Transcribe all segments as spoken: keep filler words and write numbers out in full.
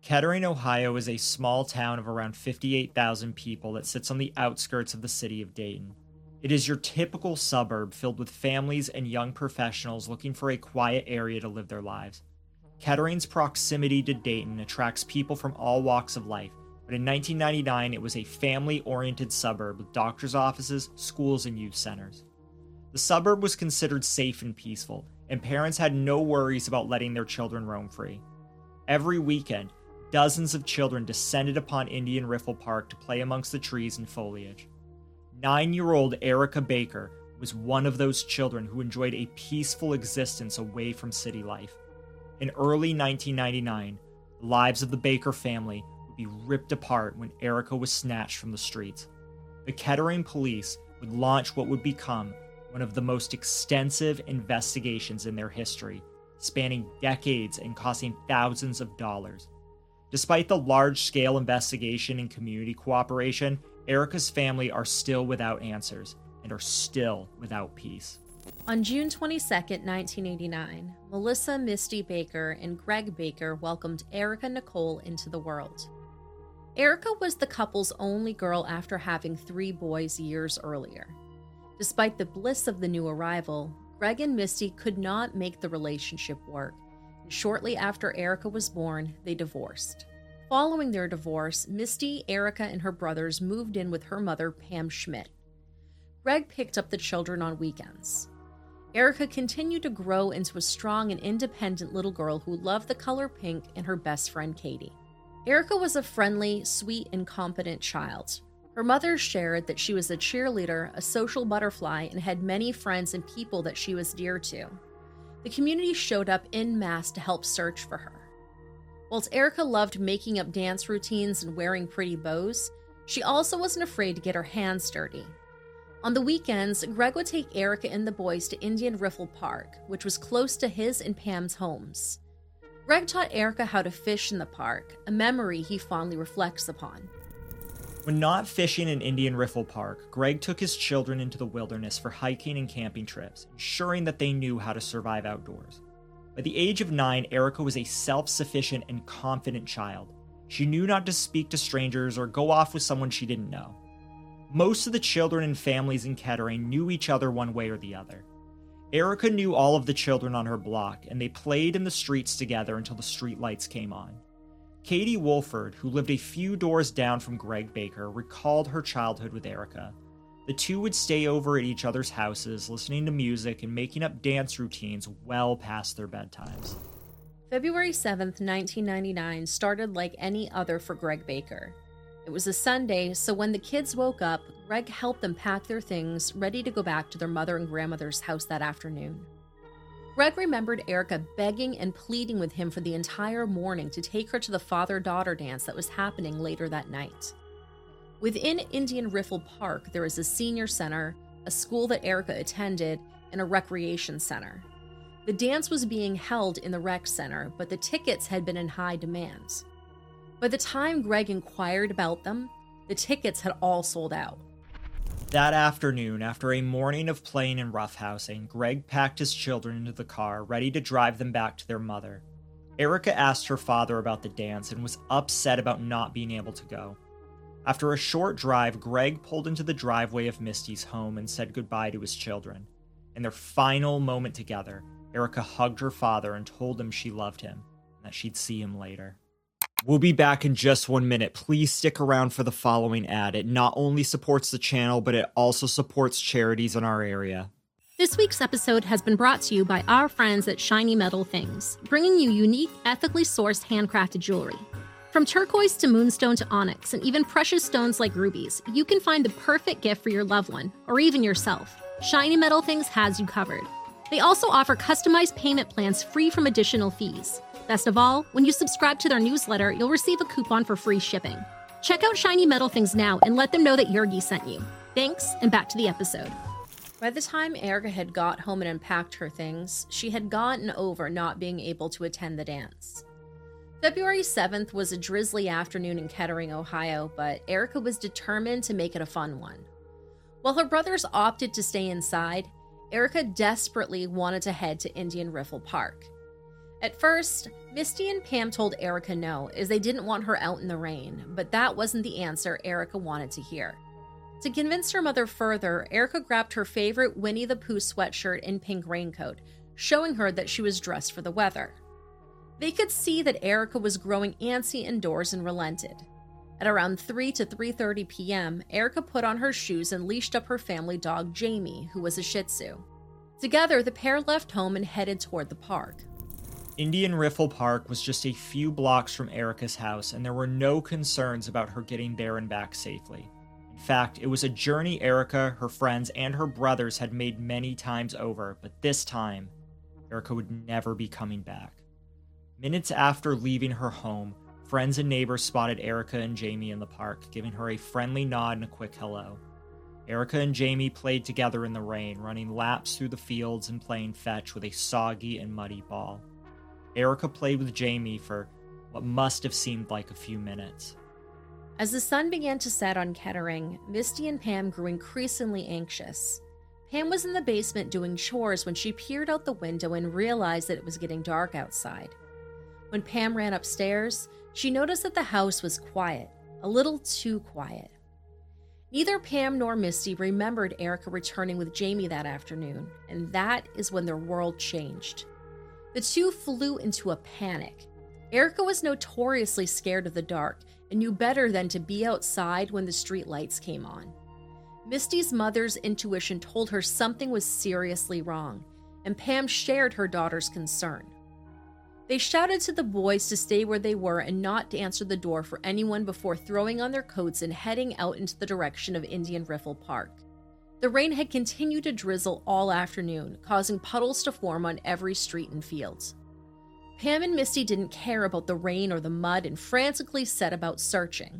Kettering, Ohio is a small town of around fifty-eight thousand people that sits on the outskirts of the city of Dayton. It is your typical suburb filled with families and young professionals looking for a quiet area to live their lives. Kettering's proximity to Dayton attracts people from all walks of life, but in nineteen ninety-nine it was a family-oriented suburb with doctors' offices, schools, and youth centers. The suburb was considered safe and peaceful, and parents had no worries about letting their children roam free. Every weekend, dozens of children descended upon Indian Riffle Park to play amongst the trees and foliage. Nine-year-old Erica Baker was one of those children who enjoyed a peaceful existence away from city life. In early nineteen ninety-nine, the lives of the Baker family would be ripped apart when Erica was snatched from the streets. The Kettering police would launch what would become one of the most extensive investigations in their history, spanning decades and costing thousands of dollars. Despite the large-scale investigation and community cooperation, Erica's family are still without answers and are still without peace. On June twenty-second, nineteen eighty-nine, Melissa Misty Baker and Greg Baker welcomed Erica Nicole into the world. Erica was the couple's only girl after having three boys years earlier. Despite the bliss of the new arrival, Greg and Misty could not make the relationship work, and shortly after Erica was born, they divorced. Following their divorce, Misty, Erica, and her brothers moved in with her mother, Pam Schmidt. Greg picked up the children on weekends. Erica continued to grow into a strong and independent little girl who loved the color pink and her best friend, Katie. Erica was a friendly, sweet, and competent child. Her mother shared that she was a cheerleader, a social butterfly, and had many friends and people that she was dear to. The community showed up en masse to help search for her. Whilst Erica loved making up dance routines and wearing pretty bows, she also wasn't afraid to get her hands dirty. On the weekends, Greg would take Erica and the boys to Indian Riffle Park, which was close to his and Pam's homes. Greg taught Erica how to fish in the park, a memory he fondly reflects upon. When not fishing in Indian Riffle Park, Greg took his children into the wilderness for hiking and camping trips, ensuring that they knew how to survive outdoors. By the age of nine, Erica was a self-sufficient and confident child. She knew not to speak to strangers or go off with someone she didn't know. Most of the children and families in Kettering knew each other one way or the other. Erica knew all of the children on her block, and they played in the streets together until the street lights came on. Katie Wolford, who lived a few doors down from Greg Baker, recalled her childhood with Erica. The two would stay over at each other's houses, listening to music and making up dance routines well past their bedtimes. February seventh, nineteen ninety-nine started like any other for Greg Baker. It was a Sunday, so when the kids woke up, Greg helped them pack their things, ready to go back to their mother and grandmother's house that afternoon. Greg remembered Erica begging and pleading with him for the entire morning to take her to the father-daughter dance that was happening later that night. Within Indian Riffle Park, there is a senior center, a school that Erica attended, and a recreation center. The dance was being held in the rec center, but the tickets had been in high demand. By the time Greg inquired about them, the tickets had all sold out. That afternoon, after a morning of playing and roughhousing, Greg packed his children into the car, ready to drive them back to their mother. Erica asked her father about the dance and was upset about not being able to go. After a short drive, Greg pulled into the driveway of Misty's home and said goodbye to his children. In their final moment together, Erica hugged her father and told him she loved him and that she'd see him later. We'll be back in just one minute. Please stick around for the following ad. It not only supports the channel, but it also supports charities in our area. This week's episode has been brought to you by our friends at Shiny Metal Things, bringing you unique, ethically sourced handcrafted jewelry. From turquoise to moonstone to onyx, and even precious stones like rubies, you can find the perfect gift for your loved one, or even yourself. Shiny Metal Things has you covered. They also offer customized payment plans free from additional fees. Best of all, when you subscribe to their newsletter, you'll receive a coupon for free shipping. Check out Shiny Metal Things now and let them know that Yergi sent you. Thanks, and back to the episode. By the time Erica had got home and unpacked her things, she had gotten over not being able to attend the dance. February seventh was a drizzly afternoon in Kettering, Ohio, but Erica was determined to make it a fun one. While her brothers opted to stay inside, Erica desperately wanted to head to Indian Riffle Park. At first, Misty and Pam told Erica no, as they didn't want her out in the rain, but that wasn't the answer Erica wanted to hear. To convince her mother further, Erica grabbed her favorite Winnie the Pooh sweatshirt and pink raincoat, showing her that she was dressed for the weather. They could see that Erica was growing antsy indoors and relented. At around three to three thirty p.m., Erica put on her shoes and leashed up her family dog Jamie, who was a Shih Tzu. Together, the pair left home and headed toward the park. Indian Riffle Park was just a few blocks from Erica's house, and there were no concerns about her getting there and back safely. In fact, it was a journey Erica, her friends, and her brothers had made many times over, but this time, Erica would never be coming back. Minutes after leaving her home, friends and neighbors spotted Erica and Jamie in the park, giving her a friendly nod and a quick hello. Erica and Jamie played together in the rain, running laps through the fields and playing fetch with a soggy and muddy ball. Erica played with Jamie for what must have seemed like a few minutes. As the sun began to set on Kettering, Misty and Pam grew increasingly anxious. Pam was in the basement doing chores when she peered out the window and realized that it was getting dark outside. When Pam ran upstairs, she noticed that the house was quiet, a little too quiet. Neither Pam nor Misty remembered Erica returning with Jamie that afternoon, and that is when their world changed. The two flew into a panic. Erica was notoriously scared of the dark and knew better than to be outside when the street lights came on. Misty's mother's intuition told her something was seriously wrong, and Pam shared her daughter's concern. They shouted to the boys to stay where they were and not to answer the door for anyone before throwing on their coats and heading out into the direction of Indian Riffle Park. The rain had continued to drizzle all afternoon, causing puddles to form on every street and field. Pam and Misty didn't care about the rain or the mud and frantically set about searching.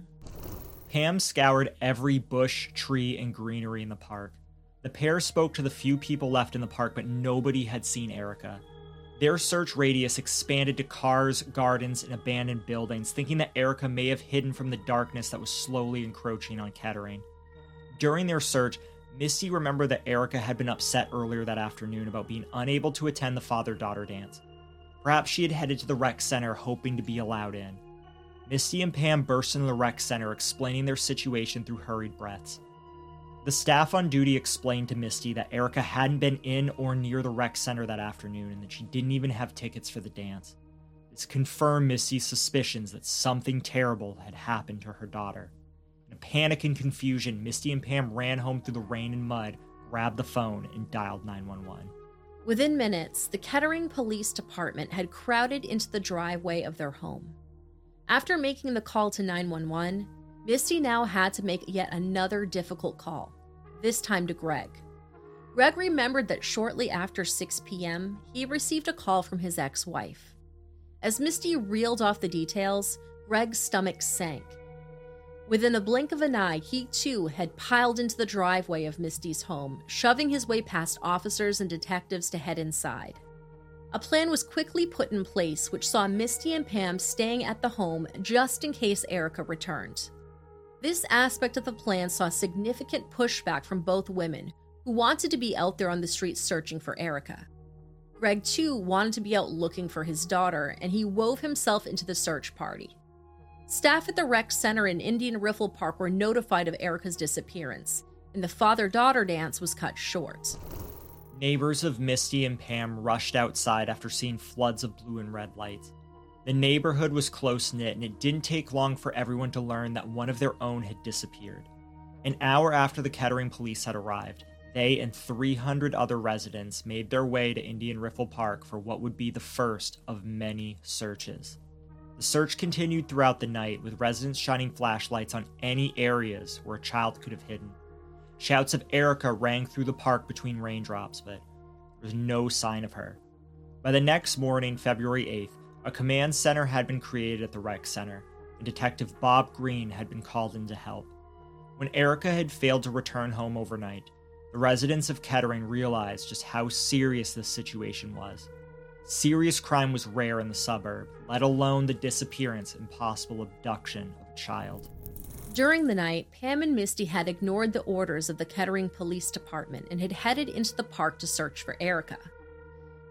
Pam scoured every bush, tree, and greenery in the park. The pair spoke to the few people left in the park, but nobody had seen Erica. Their search radius expanded to cars, gardens, and abandoned buildings, thinking that Erica may have hidden from the darkness that was slowly encroaching on Kettering. During their search, Misty remembered that Erica had been upset earlier that afternoon about being unable to attend the father-daughter dance. Perhaps she had headed to the rec center hoping to be allowed in. Misty and Pam burst into the rec center, explaining their situation through hurried breaths. The staff on duty explained to Misty that Erica hadn't been in or near the rec center that afternoon and that she didn't even have tickets for the dance. This confirmed Misty's suspicions that something terrible had happened to her daughter. In a panic and confusion, Misty and Pam ran home through the rain and mud, grabbed the phone, and dialed nine one one. Within minutes, the Kettering Police Department had crowded into the driveway of their home. After making the call to nine one one, Misty now had to make yet another difficult call, this time to Greg. Greg remembered that shortly after six p.m., he received a call from his ex-wife. As Misty reeled off the details, Greg's stomach sank. Within a blink of an eye, he too had piled into the driveway of Misty's home, shoving his way past officers and detectives to head inside. A plan was quickly put in place, which saw Misty and Pam staying at the home just in case Erica returned. This aspect of the plan saw significant pushback from both women, who wanted to be out there on the streets searching for Erica. Greg, too, wanted to be out looking for his daughter, and he wove himself into the search party. Staff at the rec center in Indian Riffle Park were notified of Erica's disappearance, and the father-daughter dance was cut short. Neighbors of Misty and Pam rushed outside after seeing floods of blue and red lights. The neighborhood was close-knit, and it didn't take long for everyone to learn that one of their own had disappeared. An hour after the Kettering police had arrived, they and three hundred other residents made their way to Indian Riffle Park for what would be the first of many searches. The search continued throughout the night, with residents shining flashlights on any areas where a child could have hidden. Shouts of Erica rang through the park between raindrops, but there was no sign of her. By the next morning, February eighth, a command center had been created at the rec center, and Detective Bob Green had been called in to help. When Erica had failed to return home overnight, the residents of Kettering realized just how serious this situation was. Serious crime was rare in the suburb, let alone the disappearance and possible abduction of a child. During the night, Pam and Misty had ignored the orders of the Kettering Police Department and had headed into the park to search for Erica.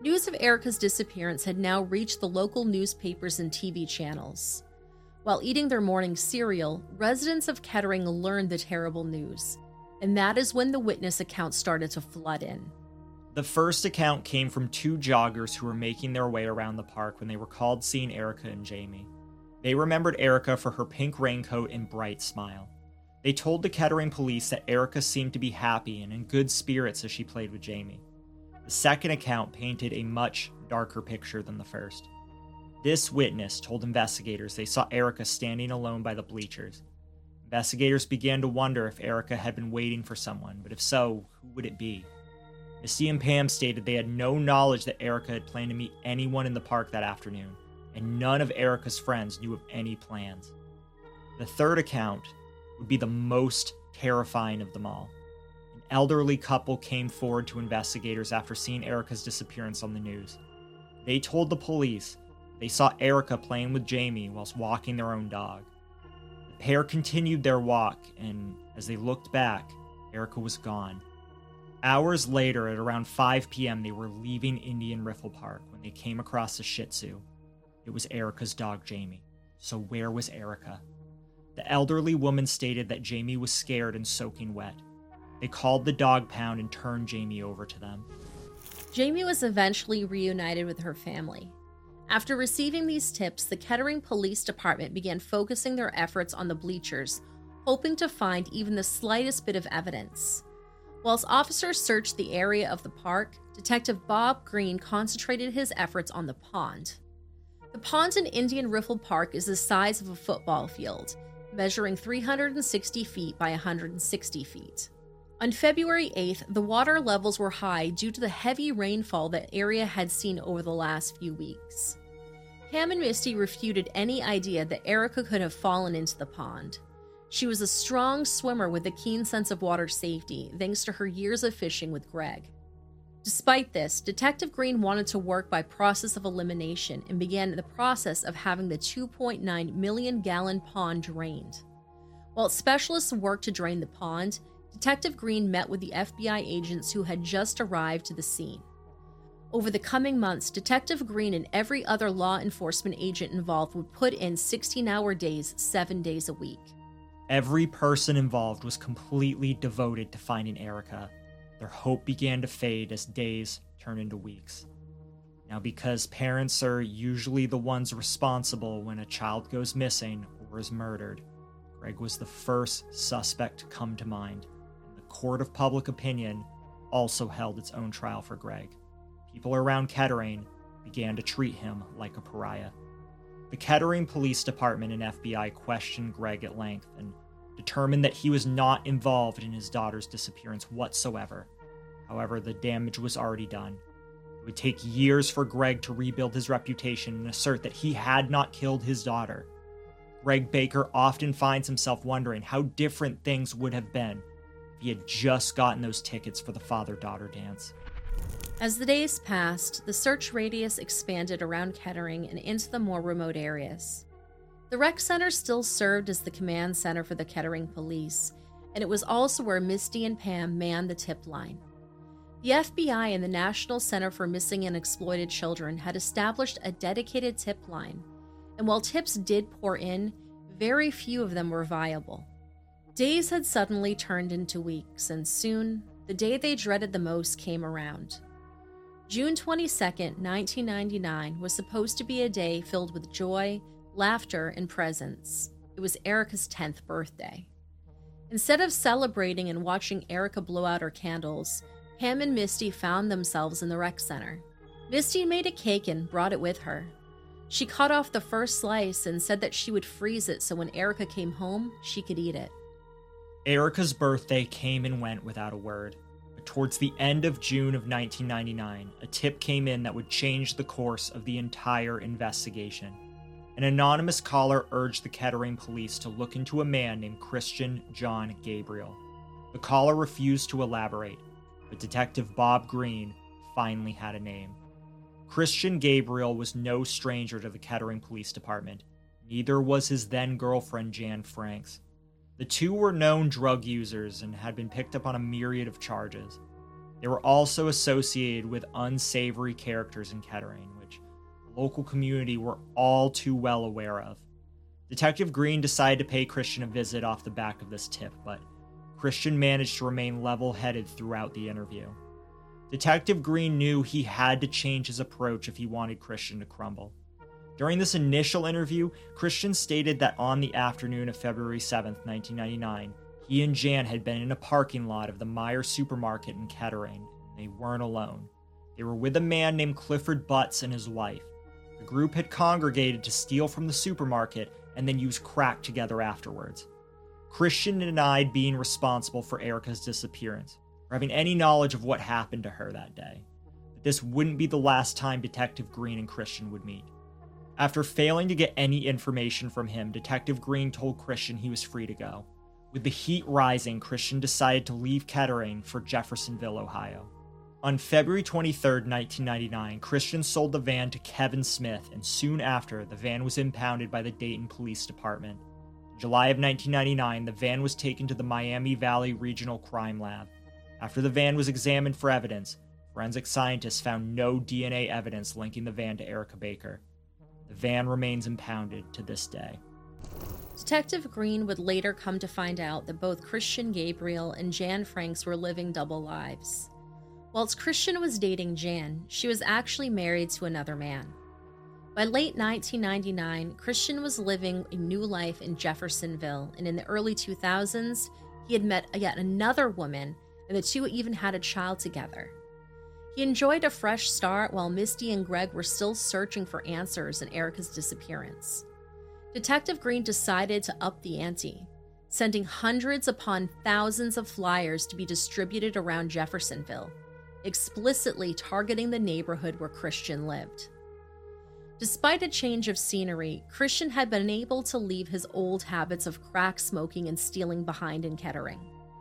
News of Erica's disappearance had now reached the local newspapers and T V channels. While eating their morning cereal, residents of Kettering learned the terrible news, and that is when the witness accounts started to flood in. The first account came from two joggers who were making their way around the park when they recalled seeing Erica and Jamie. They remembered Erica for her pink raincoat and bright smile. They told the Kettering police that Erica seemed to be happy and in good spirits as she played with Jamie. The second account painted a much darker picture than the first. This witness told investigators they saw Erica standing alone by the bleachers. Investigators began to wonder if Erica had been waiting for someone, but if so, who would it be? Misty and Pam stated they had no knowledge that Erica had planned to meet anyone in the park that afternoon, and none of Erica's friends knew of any plans. The third account would be the most terrifying of them all. An elderly couple came forward to investigators after seeing Erica's disappearance on the news. They told the police they saw Erica playing with Jamie whilst walking their own dog. The pair continued their walk, and as they looked back, Erica was gone. Hours later, at around five p.m., they were leaving Indian Riffle Park when they came across a Shih Tzu. It was Erica's dog, Jamie. So where was Erica? The elderly woman stated that Jamie was scared and soaking wet. They called the dog pound and turned Jamie over to them. Jamie was eventually reunited with her family. After receiving these tips, the Kettering Police Department began focusing their efforts on the bleachers, hoping to find even the slightest bit of evidence. Whilst officers searched the area of the park, Detective Bob Green concentrated his efforts on the pond. The pond in Indian Riffle Park is the size of a football field, measuring three hundred sixty feet by one hundred sixty feet. On February eighth, the water levels were high due to the heavy rainfall the area had seen over the last few weeks. Pam and Misty refuted any idea that Erica could have fallen into the pond. She was a strong swimmer with a keen sense of water safety, thanks to her years of fishing with Greg. Despite this, Detective Green wanted to work by process of elimination and began the process of having the two point nine million gallon pond drained. While specialists worked to drain the pond, Detective Green met with the F B I agents who had just arrived to the scene. Over the coming months, Detective Green and every other law enforcement agent involved would put in sixteen-hour days, seven days a week. Every person involved was completely devoted to finding Erica. Their hope began to fade as days turned into weeks. Now, because parents are usually the ones responsible when a child goes missing or is murdered, Greg was the first suspect to come to mind. Court of Public Opinion also held its own trial for Greg. People around Kettering began to treat him like a pariah. The Kettering Police Department and F B I questioned Greg at length and determined that he was not involved in his daughter's disappearance whatsoever. However, the damage was already done. It would take years for Greg to rebuild his reputation and assert that he had not killed his daughter. Greg Baker often finds himself wondering how different things would have been if he had just gotten those tickets for the father-daughter dance. As the days passed, the search radius expanded around Kettering and into the more remote areas. The rec center still served as the command center for the Kettering police, and it was also where Misty and Pam manned the tip line. The F B I and the National Center for Missing and Exploited Children had established a dedicated tip line, and while tips did pour in, very few of them were viable. Days had suddenly turned into weeks, and soon, the day they dreaded the most came around. June twenty-second, nineteen ninety-nine was supposed to be a day filled with joy, laughter, and presents. It was Erica's tenth birthday. Instead of celebrating and watching Erica blow out her candles, Pam and Misty found themselves in the rec center. Misty made a cake and brought it with her. She cut off the first slice and said that she would freeze it so when Erica came home, she could eat it. Erica's birthday came and went without a word, but towards the end of June of nineteen ninety-nine, a tip came in that would change the course of the entire investigation. An anonymous caller urged the Kettering police to look into a man named Christian John Gabriel. The caller refused to elaborate, but Detective Bob Green finally had a name. Christian Gabriel was no stranger to the Kettering Police Department. Neither was his then-girlfriend Jan Franks. The two were known drug users and had been picked up on a myriad of charges. They They were also associated with unsavory characters in Kettering, which the local community were all too well aware of. Detective Green decided to pay Christian a visit off the back of this tip, but Christian managed to remain level-headed throughout the interview. Detective Green knew he had to change his approach if he wanted Christian to crumble. During this initial interview, Christian stated that on the afternoon of February seventh, nineteen ninety-nine, he and Jan had been in a parking lot of the Meijer supermarket in Kettering. They weren't alone. They were with a man named Clifford Butts and his wife. The group had congregated to steal from the supermarket and then use crack together afterwards. Christian denied being responsible for Erica's disappearance, or having any knowledge of what happened to her that day. But this wouldn't be the last time Detective Green and Christian would meet. After failing to get any information from him, Detective Green told Christian he was free to go. With the heat rising, Christian decided to leave Kettering for Jeffersonville, Ohio. On February twenty-third, nineteen ninety-nine, Christian sold the van to Kevin Smith, and soon after, the van was impounded by the Dayton Police Department. In July of nineteen ninety-nine, the van was taken to the Miami Valley Regional Crime Lab. After the van was examined for evidence, forensic scientists found no D N A evidence linking the van to Erica Baker. The van remains impounded to this day. Detective Green would later come to find out that both Christian Gabriel and Jan Franks were living double lives. Whilst Christian was dating Jan, she was actually married to another man. By late nineteen ninety-nine, Christian was living a new life in Jeffersonville, and in the early two thousands, he had met yet another woman, and the two even had a child together. He enjoyed a fresh start while Misty and Greg were still searching for answers in Erica's disappearance. Detective Green decided to up the ante, sending hundreds upon thousands of flyers to be distributed around Jeffersonville, explicitly targeting the neighborhood where Christian lived. Despite a change of scenery, Christian had been able to leave his old habits of crack smoking and stealing behind in Kettering.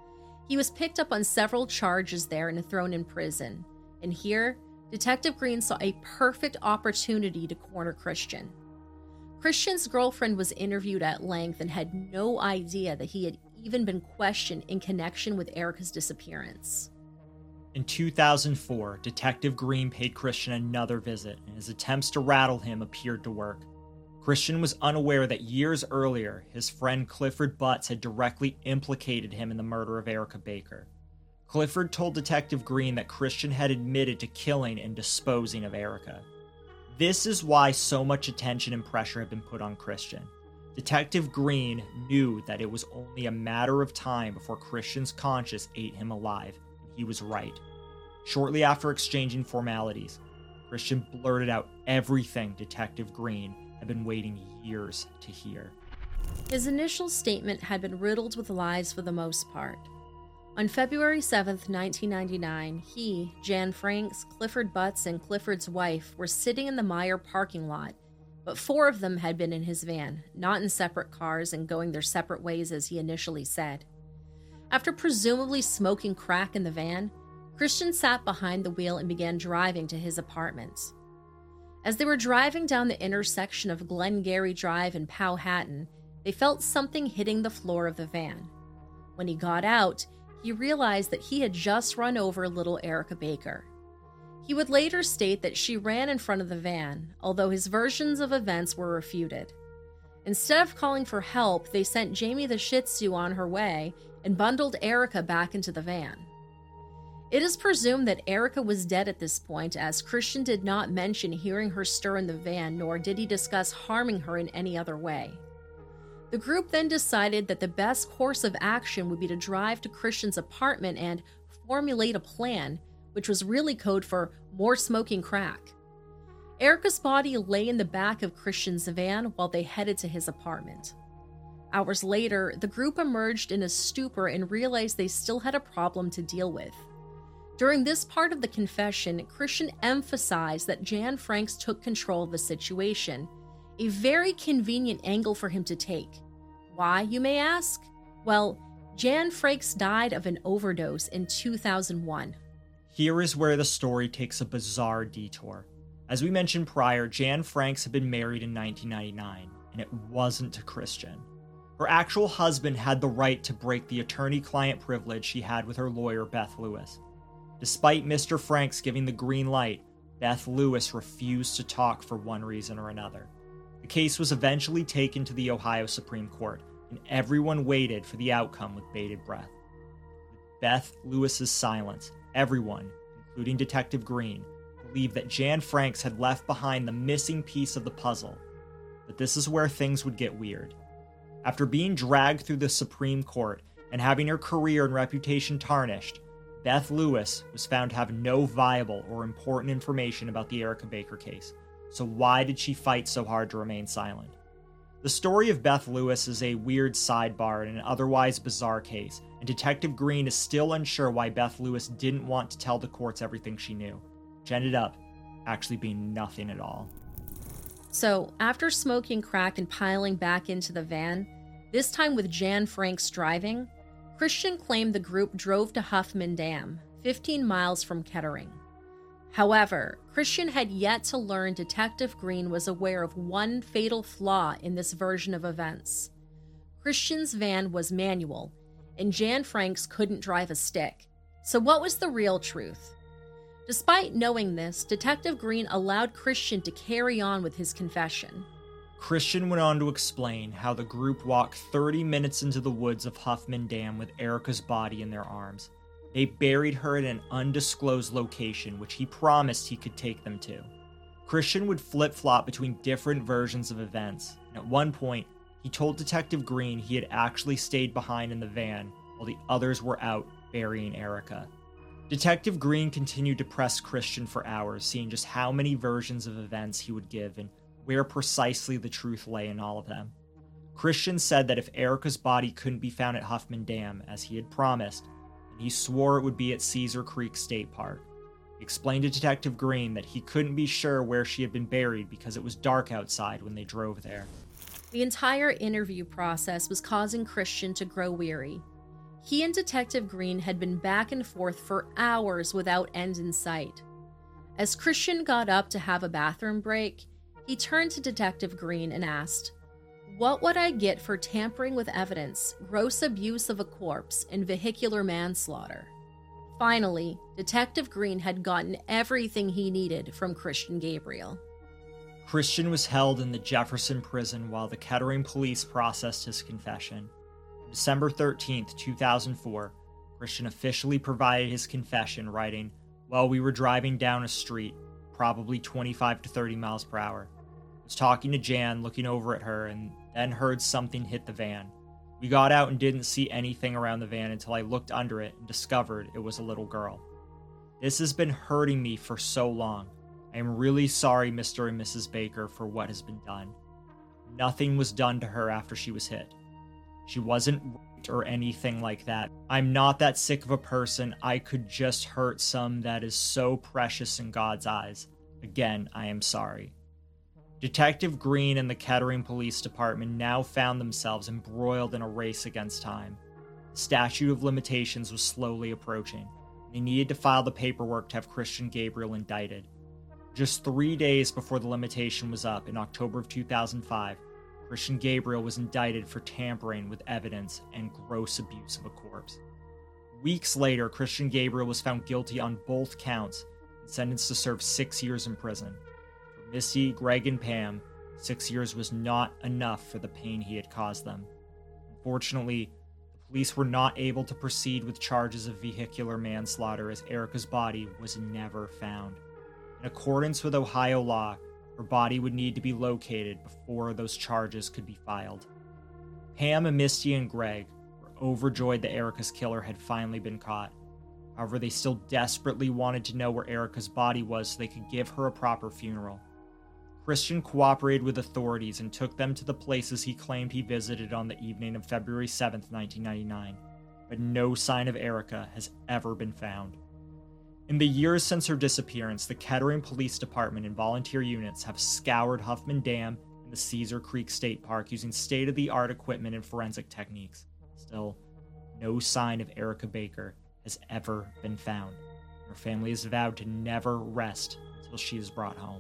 He was picked up on several charges there and thrown in prison, and here, Detective Green saw a perfect opportunity to corner Christian. Christian's girlfriend was interviewed at length and had no idea that he had even been questioned in connection with Erica's disappearance. In two thousand four, Detective Green paid Christian another visit, and his attempts to rattle him appeared to work. Christian was unaware that years earlier, his friend Clifford Butts had directly implicated him in the murder of Erica Baker. Clifford told Detective Green that Christian had admitted to killing and disposing of Erica. This is why so much attention and pressure had been put on Christian. Detective Green knew that it was only a matter of time before Christian's conscience ate him alive, and he was right. Shortly after exchanging formalities, Christian blurted out everything Detective Green had been waiting years to hear. His initial statement had been riddled with lies for the most part. On February seventh, nineteen ninety-nine, he, Jan Franks, Clifford Butts, and Clifford's wife were sitting in the Meijer parking lot, but four of them had been in his van, not in separate cars and going their separate ways as he initially said. After presumably smoking crack in the van, Christian sat behind the wheel and began driving to his apartment. As they were driving down the intersection of Glengarry Drive and Powhatan, they felt something hitting the floor of the van. When he got out, he realized that he had just run over little Erica Baker. He would later state that she ran in front of the van, although his versions of events were refuted. Instead of calling for help, they sent Jamie the Shih Tzu on her way and bundled Erica back into the van. It is presumed that Erica was dead at this point, as Christian did not mention hearing her stir in the van, nor did he discuss harming her in any other way. The group then decided that the best course of action would be to drive to Christian's apartment and formulate a plan, which was really code for more smoking crack. Erica's body lay in the back of Christian's van while they headed to his apartment. Hours later, the group emerged in a stupor and realized they still had a problem to deal with. During this part of the confession, Christian emphasized that Jan Franks took control of the situation, a very convenient angle for him to take. Why, you may ask? Well, Jan Franks died of an overdose in two thousand one. Here is where the story takes a bizarre detour. As we mentioned prior, Jan Franks had been married in nineteen ninety-nine, and it wasn't to Christian. Her actual husband had the right to break the attorney-client privilege she had with her lawyer, Beth Lewis. Despite Mister Franks giving the green light, Beth Lewis refused to talk for one reason or another. The case was eventually taken to the Ohio Supreme Court, and everyone waited for the outcome with bated breath. With Beth Lewis's silence, everyone, including Detective Green, believed that Jan Franks had left behind the missing piece of the puzzle. But this is where things would get weird. After being dragged through the Supreme Court and having her career and reputation tarnished, Beth Lewis was found to have no viable or important information about the Erica Baker case. So why did she fight so hard to remain silent? The story of Beth Lewis is a weird sidebar in an otherwise bizarre case, and Detective Green is still unsure why Beth Lewis didn't want to tell the courts everything she knew, which ended up actually being nothing at all. So, after smoking crack and piling back into the van, this time with Jan Franks driving, Christian claimed the group drove to Huffman Dam, fifteen miles from Kettering. However, Christian had yet to learn Detective Green was aware of one fatal flaw in this version of events. Christian's van was manual, and Jan Franks couldn't drive a stick. So what was the real truth? Despite knowing this, Detective Green allowed Christian to carry on with his confession. Christian went on to explain how the group walked thirty minutes into the woods of Huffman Dam with Erica's body in their arms. They buried her in an undisclosed location, which he promised he could take them to. Christian would flip-flop between different versions of events, and at one point, he told Detective Green he had actually stayed behind in the van while the others were out burying Erica. Detective Green continued to press Christian for hours, seeing just how many versions of events he would give and where precisely the truth lay in all of them. Christian said that if Erica's body couldn't be found at Huffman Dam, as he had promised, and he swore it would be at Caesar Creek State Park. He explained to Detective Green that he couldn't be sure where she had been buried because it was dark outside when they drove there. The entire interview process was causing Christian to grow weary. He and Detective Green had been back and forth for hours without end in sight. As Christian got up to have a bathroom break, he turned to Detective Green and asked, "What would I get for tampering with evidence, gross abuse of a corpse, and vehicular manslaughter?" Finally, Detective Green had gotten everything he needed from Christian Gabriel. Christian was held in the Jefferson prison while the Kettering police processed his confession. On December thirteenth, two thousand four, Christian officially provided his confession, writing, "While we were driving down a street, probably twenty-five to thirty miles per hour, I was talking to Jan, looking over at her, and then heard something hit the van. We got out and didn't see anything around the van until I looked under it and discovered it was a little girl. This has been hurting me for so long. I am really sorry, Mister and Missus Baker, for what has been done. Nothing was done to her after she was hit. She wasn't raped or anything like that. I'm not that sick of a person. I could just hurt some that is so precious in God's eyes. Again, I am sorry." Detective Green and the Kettering Police Department now found themselves embroiled in a race against time. The statute of limitations was slowly approaching. They needed to file the paperwork to have Christian Gabriel indicted. Just three days before the limitation was up, in October of two thousand five, Christian Gabriel was indicted for tampering with evidence and gross abuse of a corpse. Weeks later, Christian Gabriel was found guilty on both counts and sentenced to serve six years in prison. For Missy, Greg, and Pam, six years was not enough for the pain he had caused them. Unfortunately, the police were not able to proceed with charges of vehicular manslaughter as Erica's body was never found. In accordance with Ohio law, her body would need to be located before those charges could be filed. Pam and Misty and Greg were overjoyed that Erica's killer had finally been caught. However, they still desperately wanted to know where Erica's body was so they could give her a proper funeral. Christian cooperated with authorities and took them to the places he claimed he visited on the evening of February seventh, nineteen ninety-nine, but no sign of Erica has ever been found. In the years since her disappearance, the Kettering Police Department and volunteer units have scoured Huffman Dam and the Caesar Creek State Park using state-of-the-art equipment and forensic techniques. Still, no sign of Erica Baker has ever been found. Her family has vowed to never rest until she is brought home.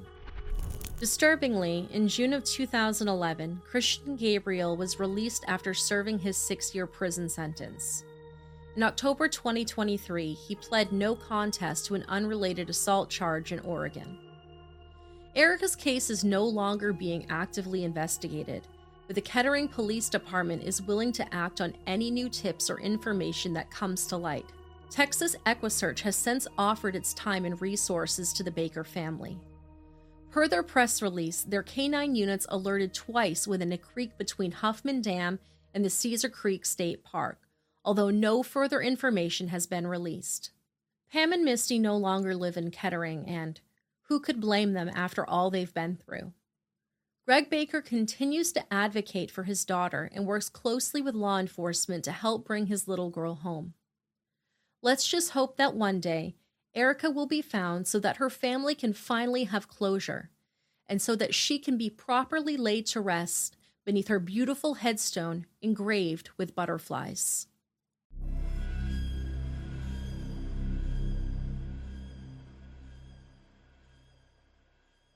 Disturbingly, in June of two thousand eleven, Christian Gabriel was released after serving his six-year prison sentence. In October twenty twenty-three, he pled no contest to an unrelated assault charge in Oregon. Erica's case is no longer being actively investigated, but the Kettering Police Department is willing to act on any new tips or information that comes to light. Texas EquiSearch has since offered its time and resources to the Baker family. Per their press release, their canine units alerted twice within a creek between Huffman Dam and the Cedar Creek State Park, although no further information has been released. Pam and Misty no longer live in Kettering, and who could blame them after all they've been through? Greg Baker continues to advocate for his daughter and works closely with law enforcement to help bring his little girl home. Let's just hope that one day, Erica will be found so that her family can finally have closure, and so that she can be properly laid to rest beneath her beautiful headstone engraved with butterflies.